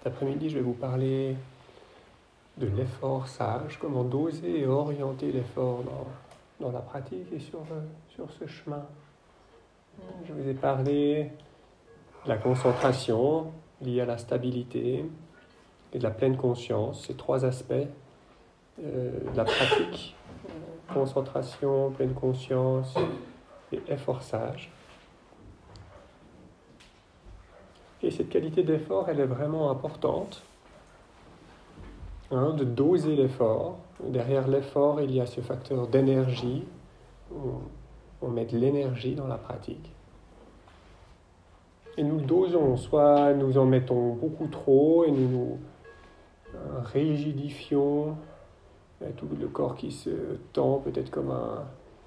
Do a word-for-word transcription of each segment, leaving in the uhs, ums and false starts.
Cet après-midi, je vais vous parler de l'effort sage, comment doser et orienter l'effort dans, dans la pratique et sur, sur ce chemin. Je vous ai parlé de la concentration liée à la stabilité et de la pleine conscience, ces trois aspects euh, de la pratique, concentration, pleine conscience et effort sage. Et cette qualité d'effort, elle est vraiment importante, hein, de doser l'effort. Derrière l'effort, il y a ce facteur d'énergie, où on met de l'énergie dans la pratique. Et nous le dosons, soit nous en mettons beaucoup trop et nous nous euh, rigidifions, tout le corps qui se tend peut-être comme un,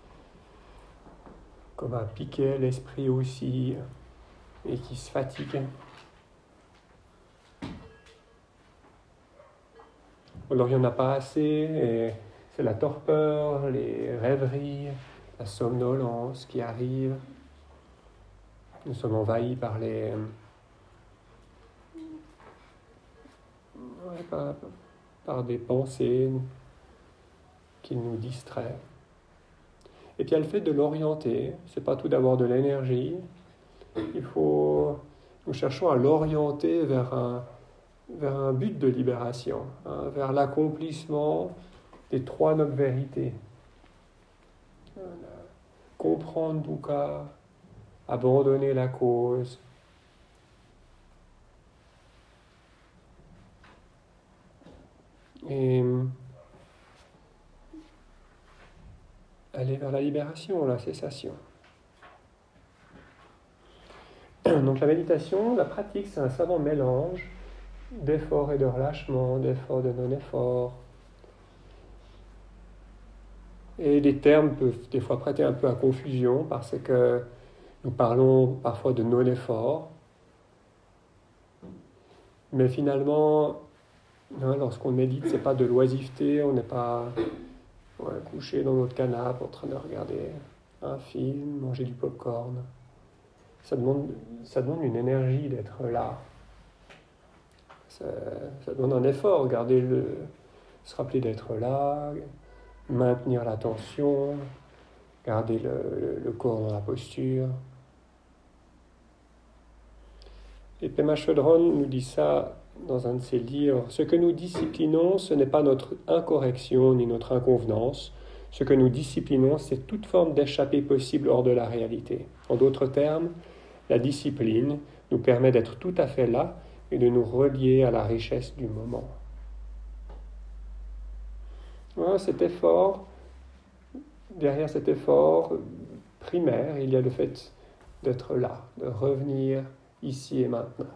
comme un piquet, l'esprit aussi, et qui se fatigue. Alors il n'y en a pas assez, et c'est la torpeur, les rêveries, la somnolence qui arrive. Nous sommes envahis par les... Ouais, par, par des pensées qui nous distraient. Et puis il y a le fait de l'orienter. C'est pas tout d'avoir de l'énergie. Il faut... Nous cherchons à l'orienter vers un, vers un but de libération, hein, vers l'accomplissement des trois nobles vérités. Comprendre dukkha, abandonner la cause, et aller vers la libération, la cessation. Donc la méditation, la pratique, c'est un savant mélange d'effort et de relâchement, d'effort et de non-effort. Et les termes peuvent des fois prêter un peu à confusion parce que nous parlons parfois de non-effort. Mais finalement, hein, lorsqu'on médite, ce n'est pas de l'oisiveté, on n'est pas ouais, couché dans notre canapé en train de regarder un film, manger du popcorn. Ça demande, ça demande une énergie d'être là. Ça, ça demande un effort, garder le, se rappeler d'être là, maintenir l'attention, garder le, le, le corps dans la posture. Et Pema Chodron nous dit ça dans un de ses livres. Ce que nous disciplinons, ce n'est pas notre incorrection ni notre inconvenance. Ce que nous disciplinons, c'est toute forme d'échappée possible hors de la réalité. En d'autres termes, la discipline nous permet d'être tout à fait là et de nous relier à la richesse du moment. Voilà, cet effort, derrière cet effort primaire, il y a le fait d'être là, de revenir ici et maintenant.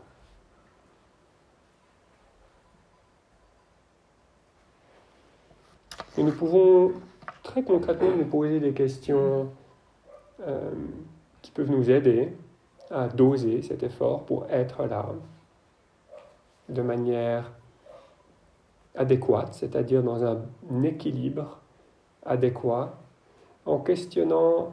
Et nous pouvons très concrètement nous poser des questions euh, qui peuvent nous aider à doser cet effort pour être là de manière adéquate, c'est-à-dire dans un équilibre adéquat, en questionnant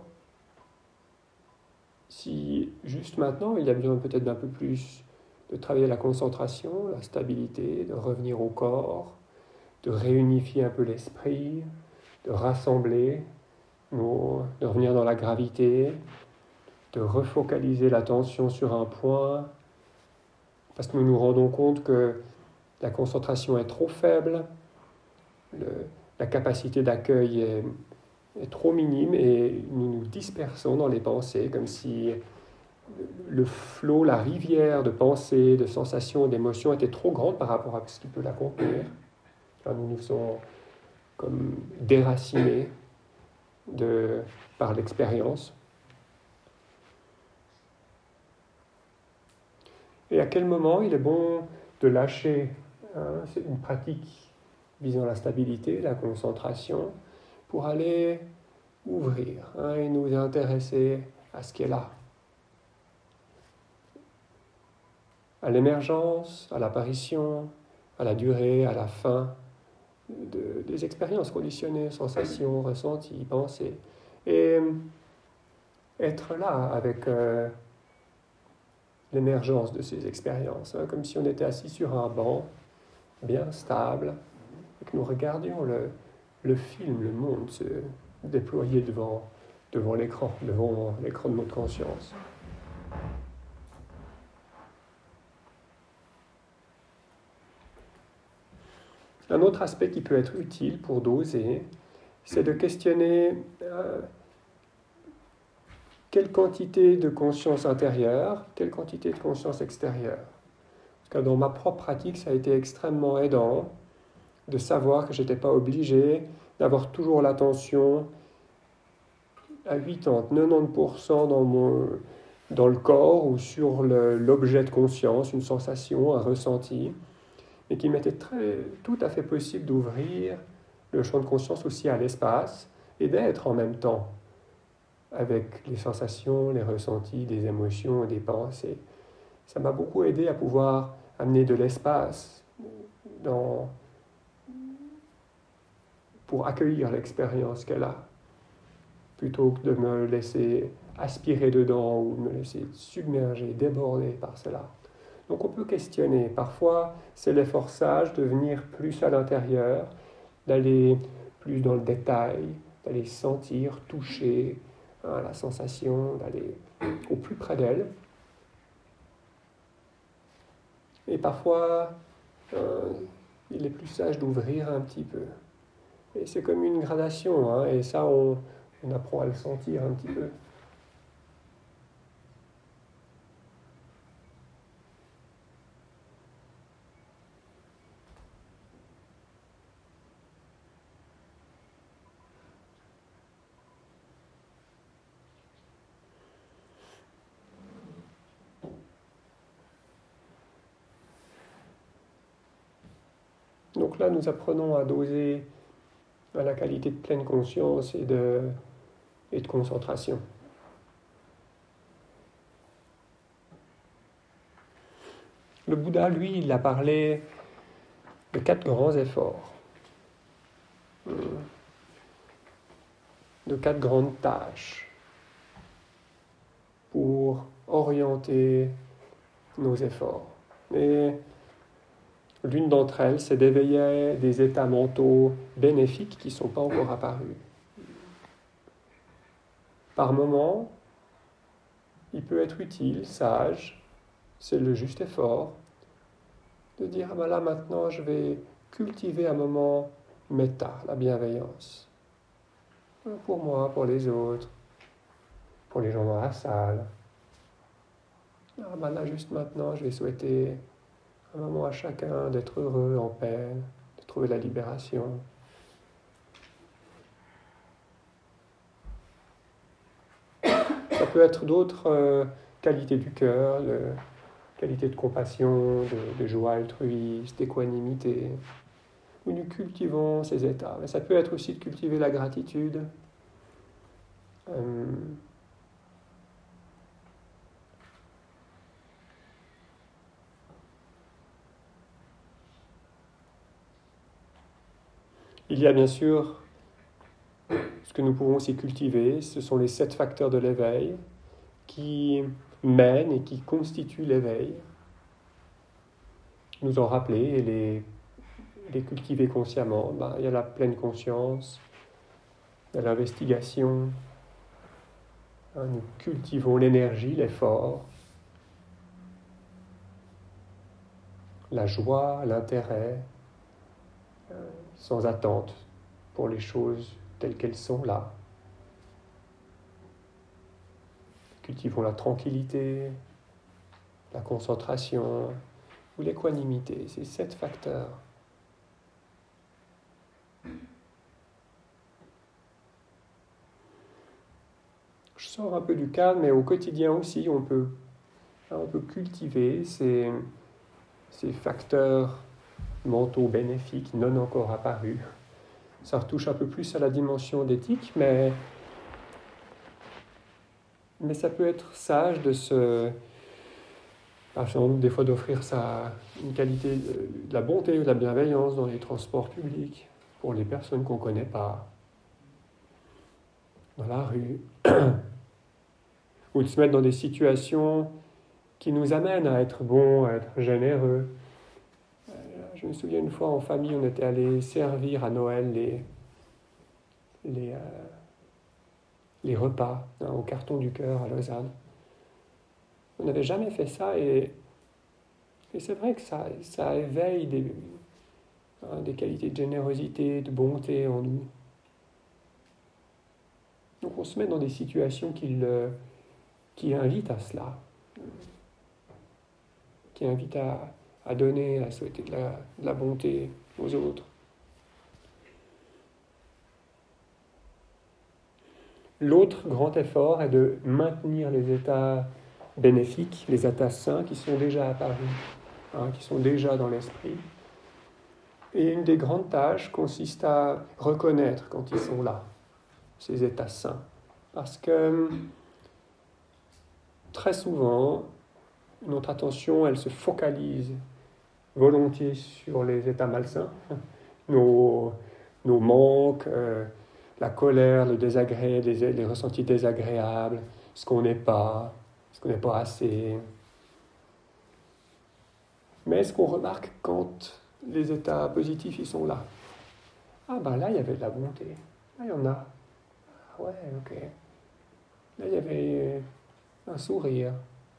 si juste maintenant il y a besoin peut-être d'un peu plus de travailler la concentration, la stabilité, de revenir au corps, de réunifier un peu l'esprit, de rassembler, nos, de revenir dans la gravité, de refocaliser l'attention sur un point, parce que nous nous rendons compte que la concentration est trop faible, le, la capacité d'accueil est, est trop minime et nous nous dispersons dans les pensées comme si le flot, la rivière de pensées, de sensations, d'émotions était trop grande par rapport à ce qui peut la contenir. Enfin, nous nous sommes comme déracinés de, par l'expérience. Et à quel moment il est bon de lâcher, hein, c'est une pratique visant la stabilité, la concentration, pour aller ouvrir, hein, et nous intéresser à ce qui est là. À l'émergence, à l'apparition, à la durée, à la fin de, des expériences conditionnées, sensations, ressentis, pensées. Et être là avec... Euh, l'émergence de ces expériences, hein, comme si on était assis sur un banc, bien stable, et que nous regardions le, le film, le monde se déployer devant, devant l'écran, devant l'écran de notre conscience. Un autre aspect qui peut être utile pour doser, c'est de questionner euh, quelle quantité de conscience intérieure, quelle quantité de conscience extérieure. Parce que dans ma propre pratique, ça a été extrêmement aidant de savoir que je n'étais pas obligé d'avoir toujours l'attention à quatre-vingts, quatre-vingt-dix pour cent dans, mon, dans le corps ou sur le, l'objet de conscience, une sensation, un ressenti, mais qu'il m'était très, tout à fait possible d'ouvrir le champ de conscience aussi à l'espace et d'être en même temps avec les sensations, les ressentis, des émotions et des pensées. Ça m'a beaucoup aidé à pouvoir amener de l'espace dans, pour accueillir l'expérience qu'elle a, plutôt que de me laisser aspirer dedans ou me laisser submerger, déborder par cela. Donc on peut questionner. Parfois, c'est l'effort sage de venir plus à l'intérieur, d'aller plus dans le détail, d'aller sentir, toucher hein, la sensation, d'aller au plus près d'elle. Et parfois, euh, il est plus sage d'ouvrir un petit peu. Et c'est comme une gradation, hein, et ça, on, on apprend à le sentir un petit peu. Donc là, nous apprenons à doser à la qualité de pleine conscience et de, et de concentration. Le Bouddha, lui, il a parlé de quatre grands efforts, de quatre grandes tâches pour orienter nos efforts. Et l'une d'entre elles, c'est d'éveiller des états mentaux bénéfiques qui ne sont pas encore apparus. Par moment, il peut être utile, sage, c'est le juste effort, de dire, ah ben là maintenant je vais cultiver un moment méta, la bienveillance. Pour moi, pour les autres, pour les gens dans la salle. Ah ben là juste maintenant, je vais souhaiter un moment à chacun d'être heureux, en paix, de trouver la libération. Ça peut être d'autres euh, qualités du cœur, le, qualité de compassion, de, de joie altruiste, d'équanimité. Où nous cultivons ces états. Mais ça peut être aussi de cultiver la gratitude. Euh, Il y a bien sûr ce que nous pouvons aussi cultiver, ce sont les sept facteurs de l'éveil qui mènent et qui constituent l'éveil. Nous en rappeler et les, les cultiver consciemment. Ben, il y a la pleine conscience, il y a l'investigation. Hein, nous cultivons l'énergie, l'effort, la joie, l'intérêt, euh, sans attente pour les choses telles qu'elles sont là. Cultivons la tranquillité, la concentration ou l'équanimité, ces sept facteurs. Je sors un peu du cadre, mais au quotidien aussi, on peut, on peut cultiver ces, ces facteurs mentaux bénéfiques non encore apparus. Ça retouche un peu plus à la dimension d'éthique, mais, mais ça peut être sage de se... Par exemple, des fois d'offrir sa, une qualité de, de la bonté ou de la bienveillance dans les transports publics pour les personnes qu'on ne connaît pas, dans la rue, ou de se mettre dans des situations qui nous amène à être bons, à être généreux. Je me souviens une fois en famille, on était allé servir à Noël les, les, euh, les repas hein, au carton du cœur à Lausanne. On n'avait jamais fait ça et, et c'est vrai que ça, ça éveille des, hein, des qualités de générosité, de bonté en nous. Donc on se met dans des situations qui, le, qui invitent à cela, qui invitent à, à donner, à souhaiter de la, de la bonté aux autres. L'autre grand effort est de maintenir les états bénéfiques, les états sains qui sont déjà apparus, hein, qui sont déjà dans l'esprit. Et une des grandes tâches consiste à reconnaître quand ils sont là, ces états sains. Parce que très souvent, notre attention, elle se focalise volontiers sur les états malsains, nos, nos manques, euh, la colère, le désagré, les, les ressentis désagréables, ce qu'on n'est pas, ce qu'on n'est pas assez. Mais est-ce qu'on remarque quand les états positifs, ils sont là? Ah ben là, il y avait de la bonté. Là, il y en a. Ah ouais, ok. Là, il y avait un sourire.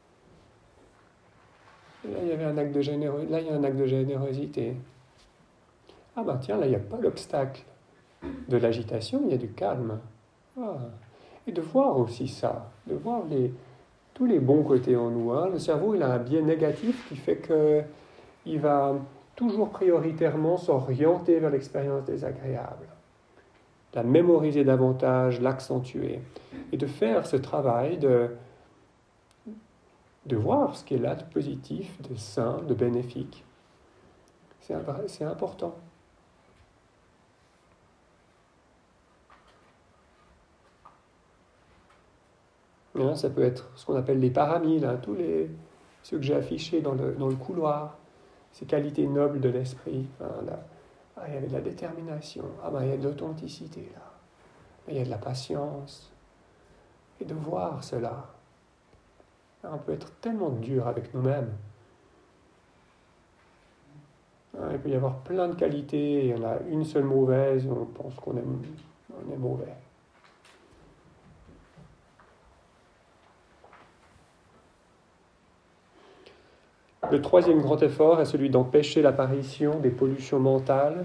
Là, il y avait un acte de générosité. Là, il y a un acte de générosité. Ah ben tiens, là, il n'y a pas l'obstacle de l'agitation, il y a du calme. Ah. Et de voir aussi ça, de voir les, tous les bons côtés en nous. Hein. Le cerveau, il a un biais négatif qui fait qu'il va toujours prioritairement s'orienter vers l'expérience désagréable, la mémoriser davantage, l'accentuer, et de faire ce travail de, de voir ce qui est là de positif, de sain, de bénéfique. C'est, c'est important. Hein, ça peut être ce qu'on appelle les paramiles, hein, tous les, ceux que j'ai affichés dans le, dans le couloir, ces qualités nobles de l'esprit. Hein, là, ah, il y avait de la détermination, ah, ben, il y a de l'authenticité là, il y a de la patience. Et de voir cela, hein, on peut être tellement dur avec nous-mêmes. Hein, il peut y avoir plein de qualités, il y en a une seule mauvaise, on pense qu'on est, on est mauvais. Le troisième grand effort est celui d'empêcher l'apparition des pollutions mentales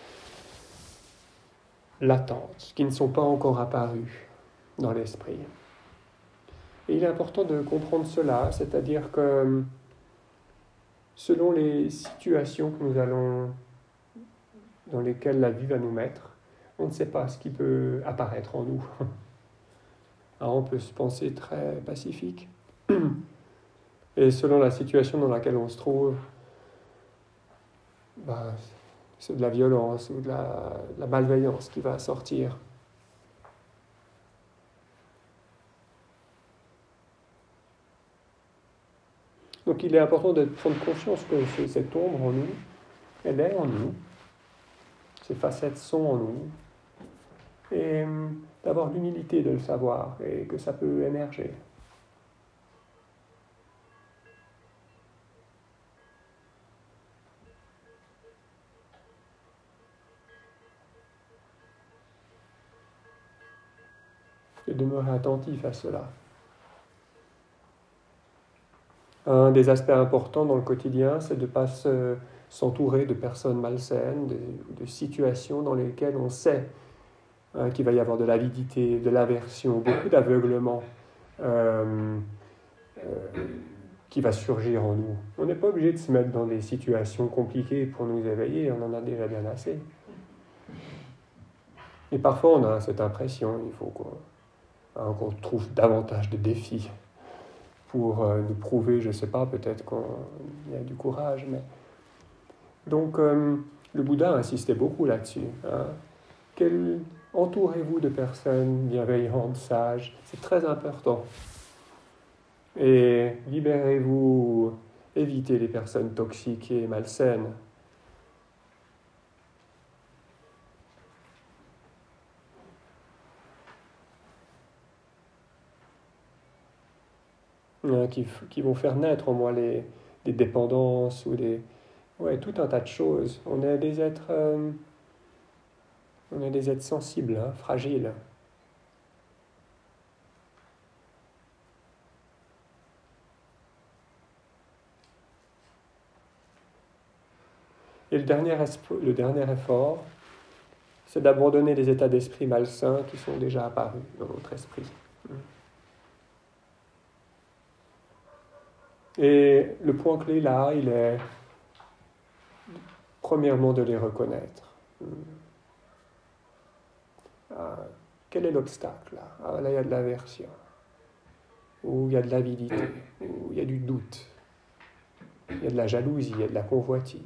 latentes, qui ne sont pas encore apparues dans l'esprit. Et il est important de comprendre cela, c'est-à-dire que selon les situations que nous allons, dans lesquelles la vie va nous mettre, on ne sait pas ce qui peut apparaître en nous. Alors on peut se penser très pacifique. Et selon la situation dans laquelle on se trouve, bah, c'est de la violence ou de la, de la malveillance qui va sortir. Donc il est important de prendre conscience que cette ombre en nous, elle est en nous, ces facettes sont en nous, et d'avoir l'humilité de le savoir et que ça peut émerger. Et demeurer attentif à cela. Un des aspects importants dans le quotidien, c'est de ne pas se, s'entourer de personnes malsaines, de, de situations dans lesquelles on sait hein, qu'il va y avoir de l'avidité, de l'aversion, beaucoup d'aveuglement euh, euh, qui va surgir en nous. On n'est pas obligé de se mettre dans des situations compliquées pour nous éveiller, on en a déjà bien assez. Et parfois on a cette impression, il faut qu'on, hein, qu'on trouve davantage de défis pour euh, nous prouver, je ne sais pas, peut-être qu'il y a du courage. Mais... Donc, euh, le Bouddha insistait beaucoup là-dessus. Hein. Quel... Entourez-vous de personnes bienveillantes, sages, c'est très important. Et libérez-vous, évitez les personnes toxiques et malsaines. hein, qui, qui vont faire naître en moi les, des dépendances ou des... Ouais, tout un tas de choses. On est des êtres, euh, on est des êtres sensibles, hein, fragiles. Et le dernier, le dernier effort, c'est d'abandonner les états d'esprit malsains qui sont déjà apparus dans notre esprit. Et le point clé là, il est premièrement de les reconnaître. Ah, quel est l'obstacle là? Ah, là, il y a de l'aversion, ou il y a de l'avidité, ou il y a du doute, il y a de la jalousie, il y a de la convoitise.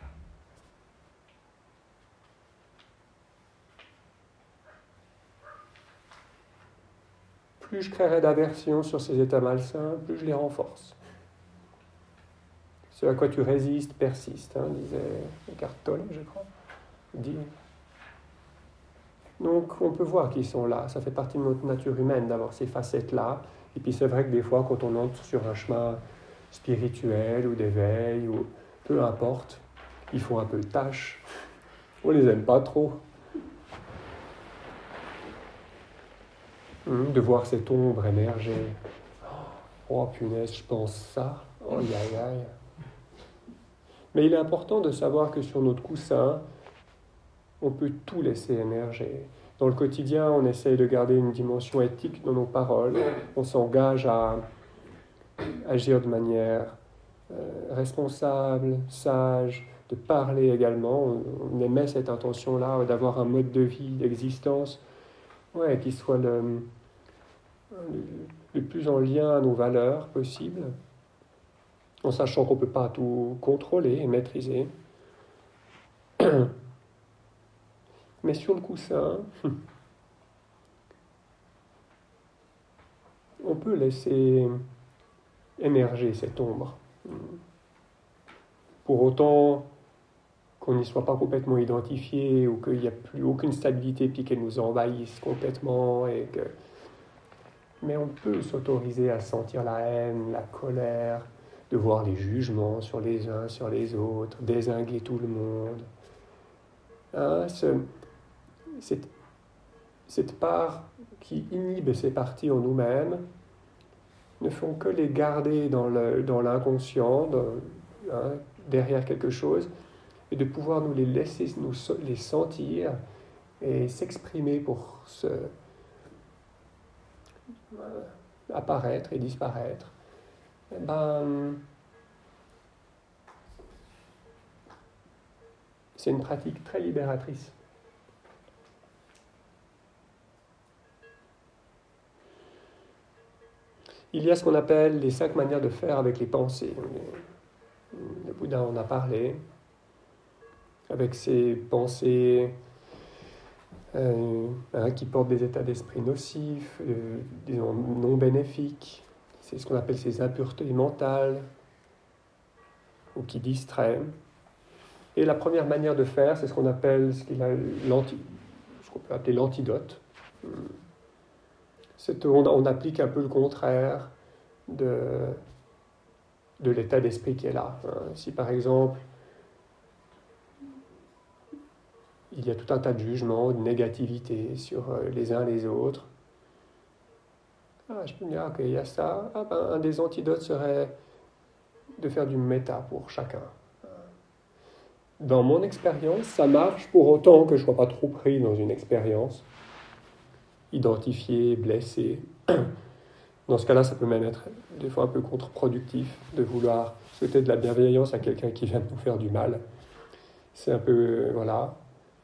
Plus je créerai d'aversion sur ces états malsains, plus je les renforce. Ce à quoi tu résistes persiste, hein, disait Eckhart Tolle, je crois. Dit. Donc on peut voir qu'ils sont là. Ça fait partie de notre nature humaine d'avoir ces facettes-là. Et puis c'est vrai que des fois, quand on entre sur un chemin spirituel ou d'éveil, ou peu importe, ils font un peu tâche. On les aime pas trop. De voir cette ombre émerger. Oh punaise, je pense ça. Oh aïe aïe aïe. Mais il est important de savoir que sur notre coussin, on peut tout laisser émerger. Dans le quotidien, on essaye de garder une dimension éthique dans nos paroles. On s'engage à agir de manière euh, responsable, sage, de parler également. On, on émet cette intention-là d'avoir un mode de vie, d'existence, ouais, qui soit le, le, le plus en lien à nos valeurs possible, en sachant qu'on ne peut pas tout contrôler et maîtriser. Mais sur le coussin, on peut laisser émerger cette ombre. Pour autant qu'on n'y soit pas complètement identifié ou qu'il n'y a plus aucune stabilité puis qu'elle nous envahisse complètement. Et que... Mais on peut s'autoriser à sentir la haine, la colère, de voir les jugements sur les uns, sur les autres, dézinguer tout le monde. Hein, ce... cette... cette part qui inhibe ces parties en nous-mêmes ne font que les garder dans, le, dans l'inconscient, dans, hein, derrière quelque chose, et de pouvoir nous les laisser, nous les sentir et s'exprimer pour se euh, apparaître et disparaître. Et ben, c'est une pratique très libératrice. Il y a ce qu'on appelle les cinq manières de faire avec les pensées. Le Bouddha en a parlé, avec ces pensées euh, hein, qui portent des états d'esprit nocifs, euh, disons non bénéfiques. C'est ce qu'on appelle ces impuretés mentales, ou qui distraient. Et la première manière de faire, c'est ce qu'on appelle ce, qu'il a, l'anti, ce qu'on peut appeler l'antidote. C'est, on, on applique un peu le contraire de, de l'état d'esprit qui est là. Si par exemple, il y a tout un tas de jugements, de négativité sur les uns les autres, ah, je peux me dire, ok, il y a ça, ah, ben, un des antidotes serait de faire du méta pour chacun. Dans mon expérience, ça marche pour autant que je ne sois pas trop pris dans une expérience, identifié, blessé. Dans ce cas-là, ça peut même être des fois un peu contre-productif de vouloir souhaiter de la bienveillance à quelqu'un qui vient de nous faire du mal. C'est un peu, voilà.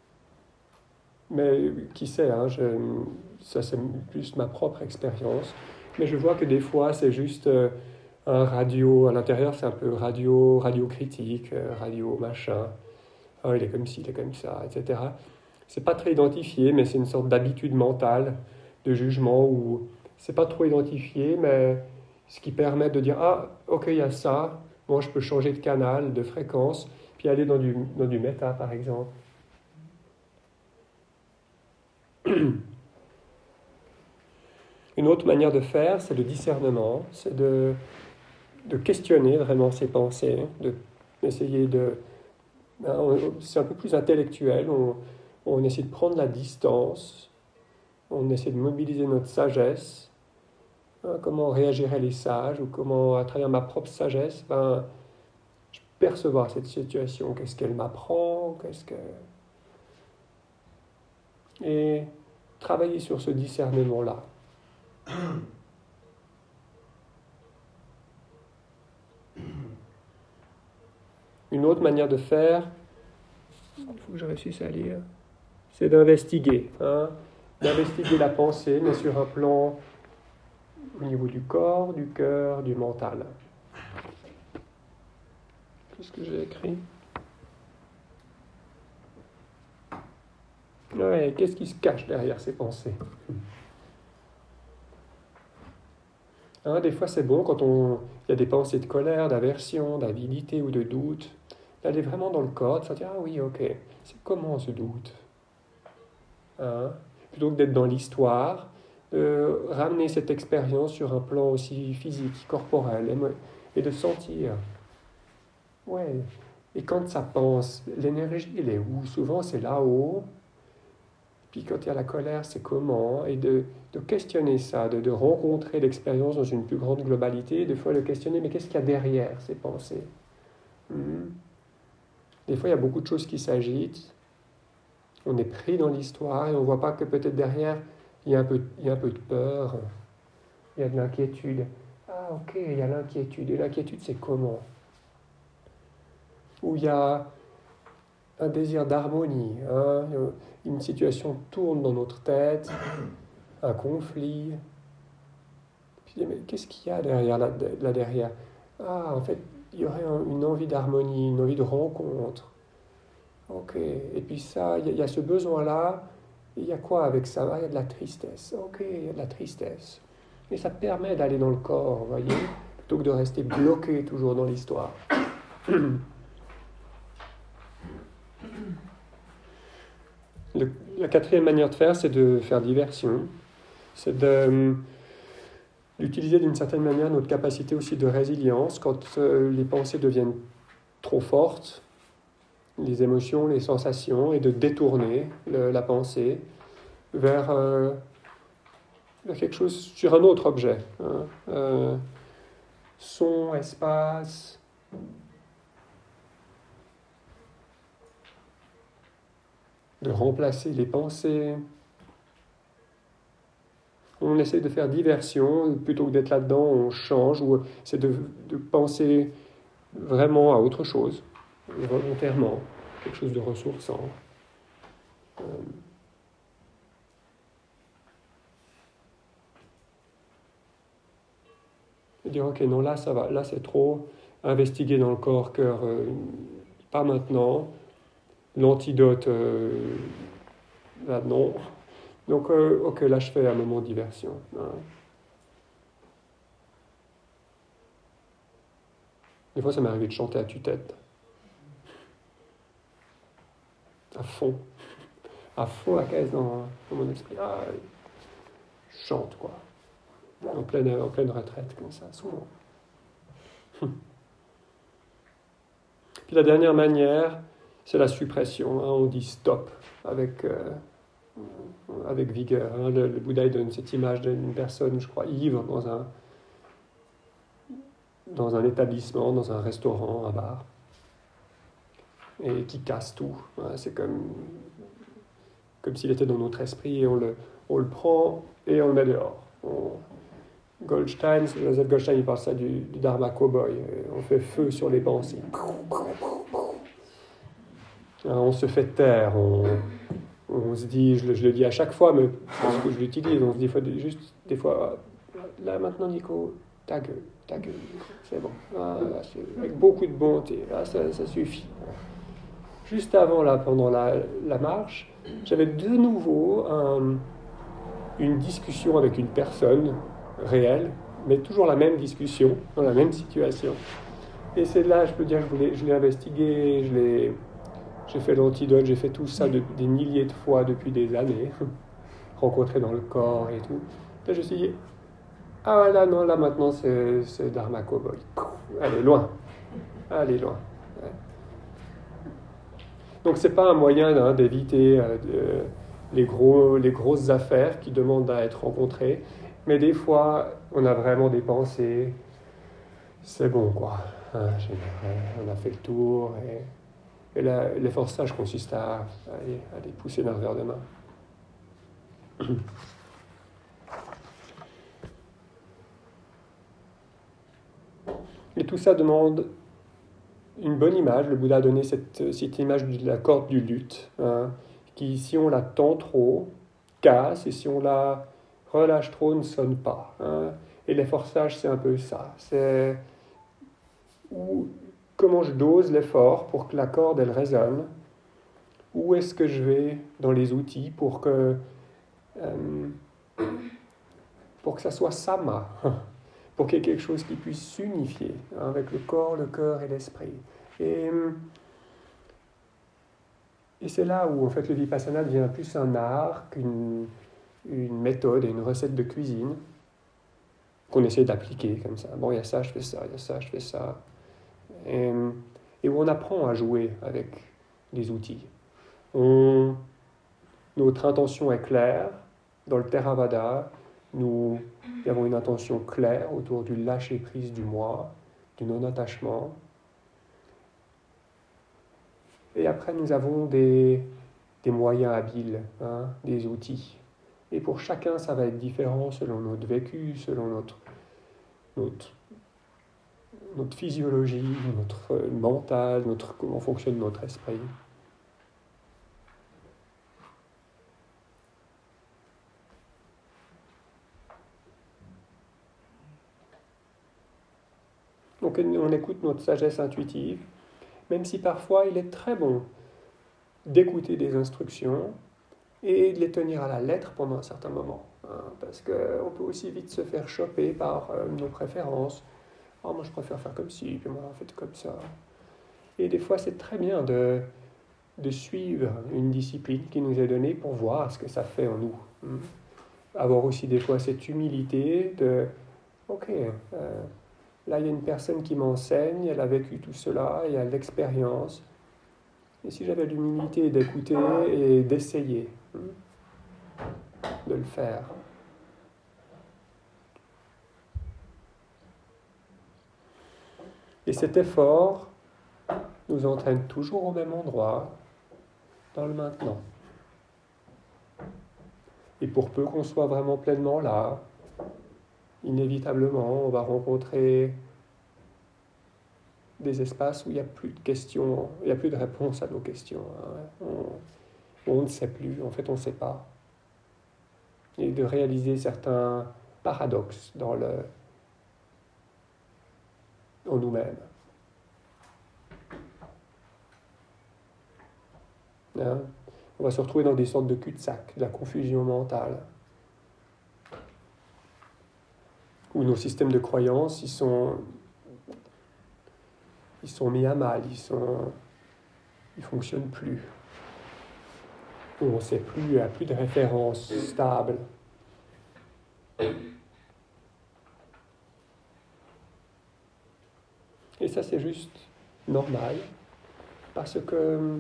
Mais qui sait, hein, je, ça c'est plus ma propre expérience. Mais je vois que des fois, c'est juste un radio, à l'intérieur, c'est un peu radio, radio critique, radio machin. Oh, il est comme ci, il est comme ça, et cetera. C'est pas très identifié, mais c'est une sorte d'habitude mentale, de jugement où c'est pas trop identifié, mais ce qui permet de dire, ah, ok, il y a ça, bon, je peux changer de canal, de fréquence, puis aller dans du, dans du méta, par exemple. Une Une autre manière de faire, c'est le discernement, c'est de, de questionner vraiment ses pensées, de, d'essayer de... Hein, on, c'est un peu plus intellectuel, on, on essaie de prendre la distance, on essaie de mobiliser notre sagesse. Hein, comment réagiraient les sages, ou comment, à travers ma propre sagesse, ben, je peux percevoir cette situation, qu'est-ce qu'elle m'apprend, qu'est-ce que... Et travailler sur ce discernement-là. Une autre manière de faire, il faut que je réussisse à lire, c'est d'investiguer. Hein, d'investiguer la pensée, mais sur un plan au niveau du corps, du cœur, du mental. Qu'est-ce que j'ai écrit ? Ouais, qu'est-ce qui se cache derrière ces pensées ? Hein, des fois, c'est bon quand on, il y a des pensées de colère, d'aversion, d'avidité ou de doute, d'aller vraiment dans le corps, de se dire « Ah oui, ok, c'est comment ce doute ?» hein, plutôt que d'être dans l'histoire, de ramener cette expérience sur un plan aussi physique, corporel, et de sentir. Ouais. Et quand ça pense, l'énergie, elle est où ? Souvent, c'est là-haut. Puis quand il y a la colère, c'est comment ? Et de, de questionner ça, de, de rencontrer l'expérience dans une plus grande globalité, des fois de questionner, mais qu'est-ce qu'il y a derrière ces pensées ? hmm. Des fois, il y a beaucoup de choses qui s'agitent. On est pris dans l'histoire et on ne voit pas que peut-être derrière, il y a un peu, il y a un peu de peur, il y a de l'inquiétude. Ah, ok, il y a l'inquiétude. Et l'inquiétude, c'est comment ? Où il y a un désir d'harmonie, hein, une situation tourne dans notre tête, un conflit. Puis, mais qu'est-ce qu'il y a derrière, là, là derrière ? Ah, en fait, il y aurait un, une envie d'harmonie, une envie de rencontre. Ok, et puis ça, il y, y a ce besoin-là, il y a quoi avec ça ? Ah, il y a de la tristesse. Ok, il y a de la tristesse. Et ça permet d'aller dans le corps, vous voyez, plutôt que de rester bloqué toujours dans l'histoire. Le, la quatrième manière de faire, c'est de faire diversion. C'est de, d'utiliser d'une certaine manière notre capacité aussi de résilience quand euh, les pensées deviennent trop fortes, les émotions, les sensations, et de détourner le, la pensée vers, euh, vers quelque chose, sur un autre objet. Hein. Euh, son, espace, de remplacer les pensées. On essaie de faire diversion, plutôt que d'être là-dedans, on change, ou c'est de, de penser vraiment à autre chose, volontairement, quelque chose de ressourçant. Euh, et dire, ok, non, là, ça va, là, c'est trop, investiguer dans le corps, cœur, euh, pas maintenant, l'antidote, euh, là, non. Donc, euh, ok, là, je fais un moment de diversion. Hein. Des fois, ça m'est arrivé de chanter à tue-tête. À fond. À fond la caisse dans, dans mon esprit. Ah, je chante, quoi. En pleine, en pleine retraite, comme ça, souvent. Puis la dernière manière, c'est la suppression. Hein. On dit stop avec, euh, avec vigueur. Hein. Le, le Bouddha donne cette image d'une personne, je crois, ivre dans un, dans un établissement, dans un restaurant, un bar, et qui casse tout. Hein. C'est comme, comme s'il était dans notre esprit, et on le, on le prend et on le met dehors. On, Goldstein, Joseph Goldstein, il parle ça du, du Dharma cowboy. On fait feu sur les pensées. On se fait taire. On, on se dit, je le, je le dis à chaque fois, mais parce que je l'utilise, on se dit juste des fois, là maintenant Nico, ta gueule, ta gueule, c'est bon. Ah, là, c'est, avec beaucoup de bonté, là ça, ça suffit. Juste avant, là, pendant la, la marche, j'avais de nouveau un, une discussion avec une personne réelle, mais toujours la même discussion, dans la même situation. Et c'est là, je peux dire, je, voulais, je l'ai investigué, je l'ai, j'ai fait l'antidote, j'ai fait tout ça de, des milliers de fois depuis des années, rencontré dans le corps et tout. Là, je me suis dit, Ah là, non, là maintenant c'est, c'est Dharma Cowboy. Allez, loin. Allez, loin. Ouais. Donc c'est pas un moyen hein, d'éviter euh, de, les, gros, les grosses affaires qui demandent à être rencontrées, mais des fois on a vraiment des pensées, c'est bon quoi, hein, on a fait le tour, et, et la, l'efforçage consiste à, à, les, à les pousser d'un revers de main. Et tout ça demande une bonne image. Le Bouddha a donné cette, cette image de la corde du luth, hein, qui, si on la tend trop, casse, et si on la relâche trop, ne sonne pas. Hein. Et l'efforçage, c'est un peu ça. C'est où, comment je dose l'effort pour que la corde, elle résonne. Où est-ce que je vais dans les outils pour que, euh, pour que ça soit sama, pour qu'il y ait quelque chose qui puisse s'unifier hein, avec le corps, le cœur et l'esprit. Et, et c'est là où en fait le vipassana devient plus un art qu'une une méthode et une recette de cuisine qu'on essaie d'appliquer comme ça. Bon, il y a ça, je fais ça, il y a ça, je fais ça. Et, et où on apprend à jouer avec les outils. On, notre intention est claire. Dans le Theravada, nous avons une intention claire autour du lâcher-prise du moi, du non-attachement. Et après, nous avons des, des moyens habiles, hein, des outils. Et pour chacun, ça va être différent selon notre vécu, selon notre, notre, notre physiologie, notre mental, notre, comment fonctionne notre esprit. Donc on écoute notre sagesse intuitive, même si parfois il est très bon d'écouter des instructions et de les tenir à la lettre pendant un certain moment. Hein, parce qu'on peut aussi vite se faire choper par euh, nos préférences. Oh, moi je préfère faire comme ci, puis moi faites comme ça. Et des fois c'est très bien de, de suivre une discipline qui nous est donnée pour voir ce que ça fait en nous. Hein. Avoir aussi des fois cette humilité de, ok, euh, là il y a une personne qui m'enseigne, elle a vécu tout cela, il y a l'expérience. Et si j'avais l'humilité d'écouter et d'essayer, hein, de le faire. Et cet effort nous entraîne toujours au même endroit, dans le maintenant. Et pour peu qu'on soit vraiment pleinement là, inévitablement, on va rencontrer des espaces où il n'y a plus de questions, il n'y a plus de réponse à nos questions. Hein. On, on ne sait plus, en fait on ne sait pas. Et de réaliser certains paradoxes dans le, en nous-mêmes. Hein? On va se retrouver dans des sortes de cul-de-sac, de la confusion mentale, où nos systèmes de croyances, ils sont, ils sont mis à mal, ils sont, ils fonctionnent plus. Où on ne sait plus, il n'y a plus de référence stable. Et ça, c'est juste normal, parce que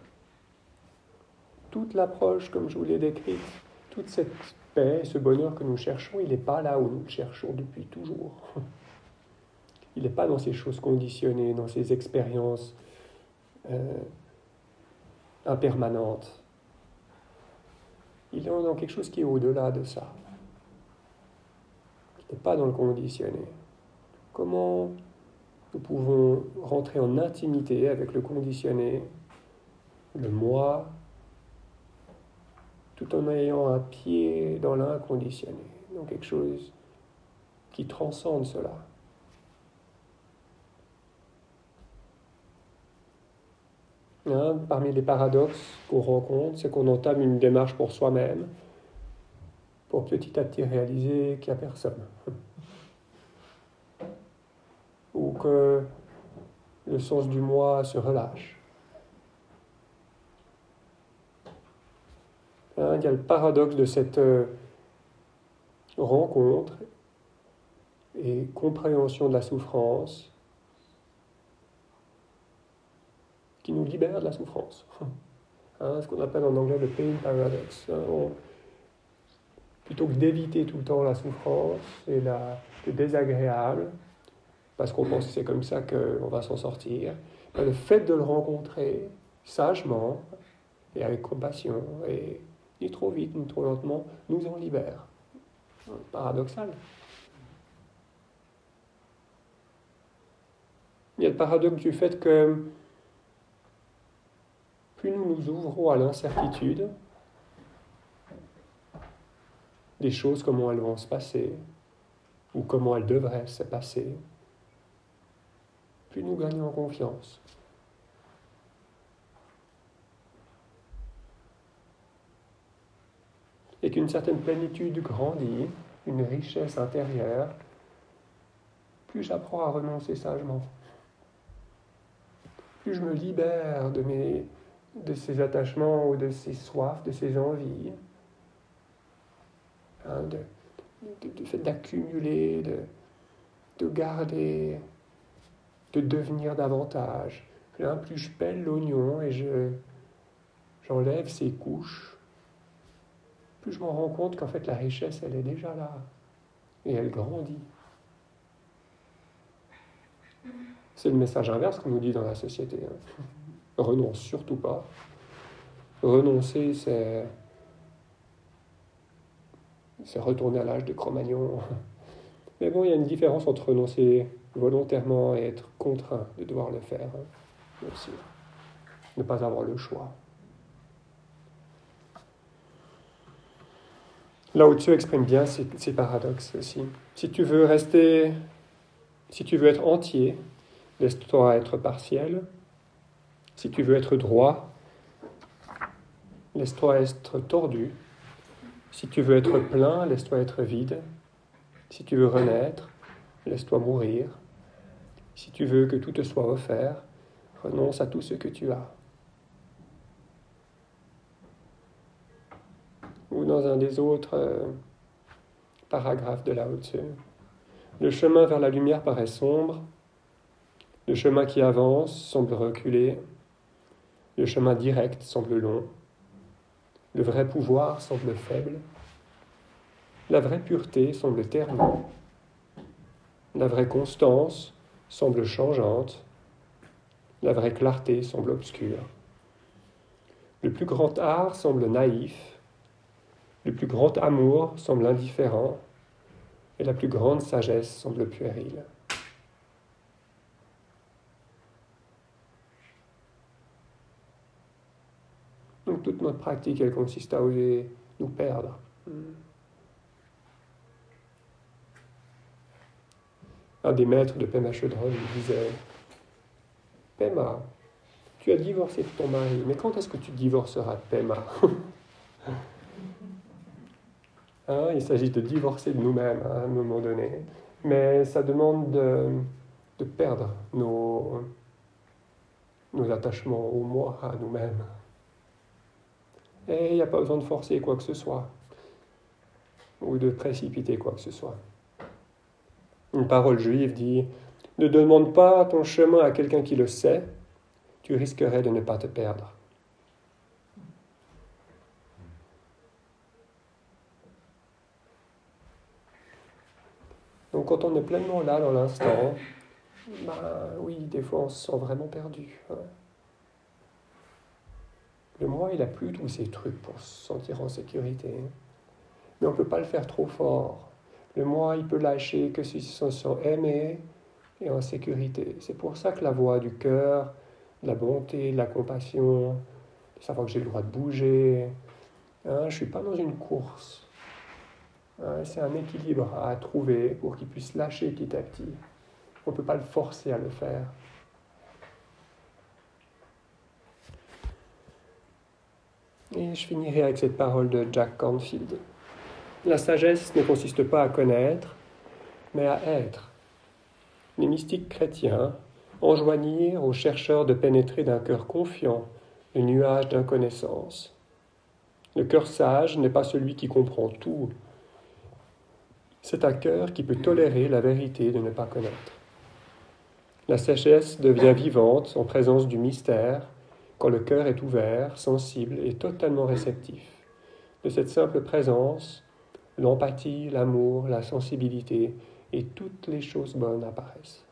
toute l'approche, comme je vous l'ai décrite, toute cette paix, ce bonheur que nous cherchons, il n'est pas là où nous le cherchons depuis toujours. Il n'est pas dans ces choses conditionnées, dans ces expériences euh, impermanentes. Il est dans quelque chose qui est au-delà de ça. Il n'est pas dans le conditionné. Comment nous pouvons rentrer en intimité avec le conditionné, le moi, tout en ayant un pied dans l'inconditionné, dans quelque chose qui transcende cela. Hein, parmi les paradoxes qu'on rencontre, c'est qu'on entame une démarche pour soi-même, pour petit à petit réaliser qu'il n'y a personne. Ou que le sens du moi se relâche. Hein, il y a le paradoxe de cette euh, rencontre et compréhension de la souffrance qui nous libère de la souffrance. Hein, ce qu'on appelle en anglais le pain paradox. Hein, on, plutôt que d'éviter tout le temps la souffrance et la, le désagréable, parce qu'on pense que c'est comme ça qu'on va s'en sortir, ben le fait de le rencontrer sagement et avec compassion, et ni trop vite ni trop lentement, nous en libère. Paradoxal. Il y a le paradoxe du fait que plus nous nous ouvrons à l'incertitude des choses, comment elles vont se passer, ou comment elles devraient se passer, plus nous gagnons en confiance. Et qu'une certaine plénitude grandit, une richesse intérieure, plus j'apprends à renoncer sagement. Plus je me libère de, mes, de ces attachements ou de ces soifs, de ces envies, hein, de, de, de fait d'accumuler, de, de garder, de devenir davantage. Hein, plus je pèle l'oignon et je, j'enlève ces couches, plus je m'en rends compte qu'en fait la richesse, elle est déjà là. Et elle grandit. C'est le message inverse qu'on nous dit dans la société. Hein. Renonce surtout pas. Renoncer, c'est, c'est retourner à l'âge de Cro-Magnon. Mais bon, il y a une différence entre renoncer volontairement et être contraint de devoir le faire. Hein. Aussi. Ne pas avoir le choix. Lao Tzu exprime bien ces, ces paradoxes aussi. Si tu veux rester, si tu veux être entier, laisse-toi être partiel. Si tu veux être droit, laisse-toi être tordu. Si tu veux être plein, laisse-toi être vide. Si tu veux renaître, laisse-toi mourir. Si tu veux que tout te soit offert, renonce à tout ce que tu as. Ou dans un des autres euh, paragraphes de Lao Tzu. Le chemin vers la lumière paraît sombre, le chemin qui avance semble reculer, le chemin direct semble long, le vrai pouvoir semble faible, la vraie pureté semble ternie, la vraie constance semble changeante, la vraie clarté semble obscure. Le plus grand art semble naïf, le plus grand amour semble indifférent, et la plus grande sagesse semble puérile. Donc toute notre pratique, elle consiste à oser nous perdre. Un des maîtres de Pema Chodron lui disait « Pema, tu as divorcé de ton mari, mais quand est-ce que tu divorceras de Pema ?» hein, Il s'agit de divorcer de nous-mêmes hein, à un moment donné, mais ça demande de, de perdre nos, nos attachements au moi, à nous-mêmes. Et il n'y a pas besoin de forcer quoi que ce soit, ou de précipiter quoi que ce soit. Une parole juive dit « Ne demande pas ton chemin à quelqu'un qui le sait, tu risquerais de ne pas te perdre. » Donc quand on est pleinement là dans l'instant, ben oui, des fois on se sent vraiment perdu. Ouais. Le moi, il n'a plus tous ces trucs pour se sentir en sécurité. Mais on ne peut pas le faire trop fort. Le moi, il peut lâcher que s'il se sent aimé et en sécurité. C'est pour ça que la voix du cœur, de la bonté, de la compassion, de savoir que j'ai le droit de bouger, hein, je ne suis pas dans une course. Hein, c'est un équilibre à trouver pour qu'il puisse lâcher petit à petit. On ne peut pas le forcer à le faire. Et je finirai avec cette parole de Jack Canfield. La sagesse ne consiste pas à connaître, mais à être. Les mystiques chrétiens enjoignirent aux chercheurs de pénétrer d'un cœur confiant le nuage d'inconnaissance. Le cœur sage n'est pas celui qui comprend tout. C'est un cœur qui peut tolérer la vérité de ne pas connaître. La sagesse devient vivante en présence du mystère, quand le cœur est ouvert, sensible et totalement réceptif. De cette simple présence, l'empathie, l'amour, la sensibilité et toutes les choses bonnes apparaissent.